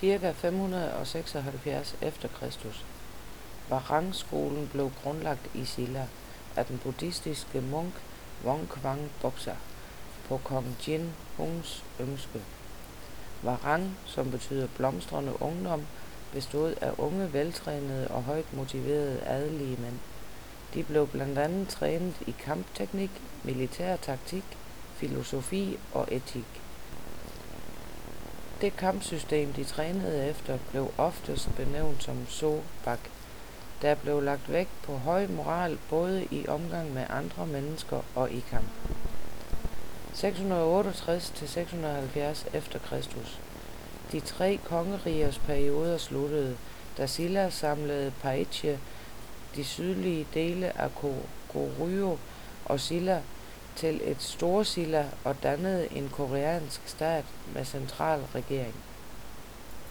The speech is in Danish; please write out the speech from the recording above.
Ca. 576 efter Kristus. Warang-skolen blev grundlagt i Silla af den buddhistiske munk Wong-Kwang Boksa på kong Jin Hungs ønske. Warang, som betyder blomstrende ungdom, bestod af unge, veltrænede og højt motiverede adelige mænd. De blev blandt andet trænet i kampteknik, militær taktik, filosofi og etik. Det kampsystem, de trænede efter, blev oftest benævnt som So-Bak. Der blev lagt vægt på høj moral både i omgang med andre mennesker og i kamp. 668 til 670 efter Kristus. De tre kongerigers perioder sluttede, da Silla samlede Paitsche, de sydlige dele af Goryeo og Silla, til et Storsilla og dannede en koreansk stat med central regering.